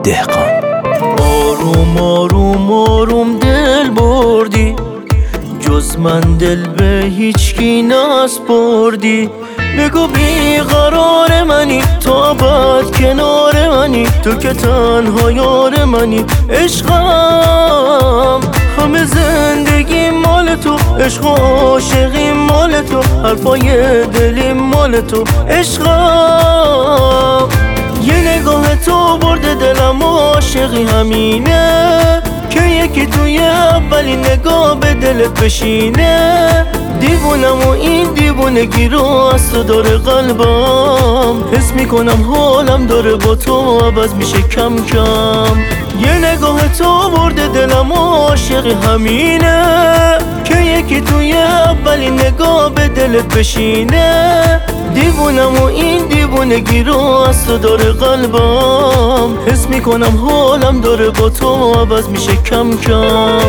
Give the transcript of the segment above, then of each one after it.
دهقان. آروم آروم آروم دل بردی، جز من دل به هیچکی نسپردی. بگو بیقرار منی، تو ابد کنار منی، تو که تنها یار منی. عشقم همه زندگی مال تو، عشق و عاشقی مال تو، حرفای دلی مال تو. عشقم یه نگاه تو برده دلم و عاشقی همینه که یکی توی اولین نگاه به دلت بشینه. دیوونم و این دیوونگی رو از تو داره قلبم، حس میکنم حالم داره با تو عوض میشه کم کم. یه نگاه تو برده دلم و عاشقی همینه که یکی توی اولین نگاه به دلت بشینه. دیوونم و این دیوونگی رو از تو داره قلبم، حس میکنم حالم داره با تو عوض میشه کم کم.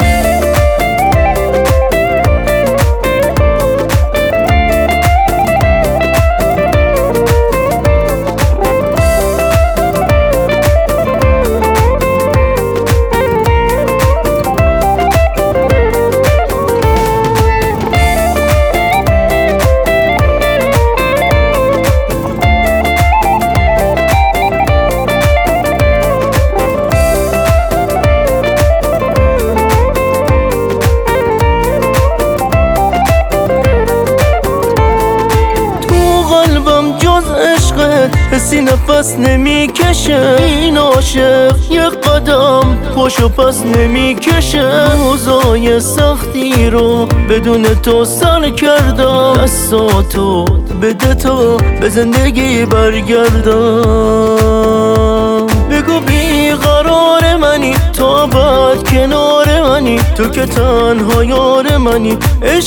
حسی نفس نمیکشه این عاشق، یه قدم پشو پس نمیکشه. روزای سختی رو بدون تو سر کردم، دستاتو بده تو به زندگی برگردم. بگو بیقرار منی، تو ابد کنار منی، تو که تنها یار منی.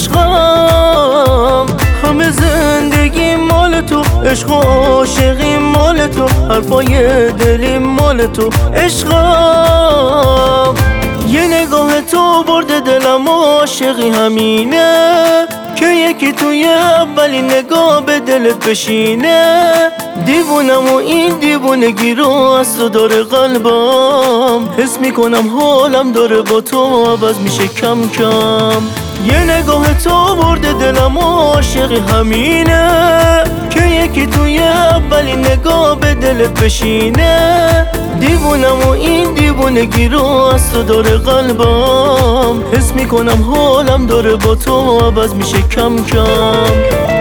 عشقم همه زندگی مال تو، عشق و عاشقی مال تو، حرفای دلی مال تو. عشقم یه نگاه تو برده دلم و عاشقی همینه که یکی توی اولین نگاه به دلت بشینه. دیوونم و این دیوونگی رو از تو داره قلبم، حس میکنم حالم داره با تو عوض میشه کم کم. یه نگاه تو برده دلم و عاشقی همینه که یکی توی اولین نگاه به دلت بشینه. دیوونم و این دیوونگی رو از تو داره قلبم، حس میکنم حالم داره با تو عوض میشه کم کم.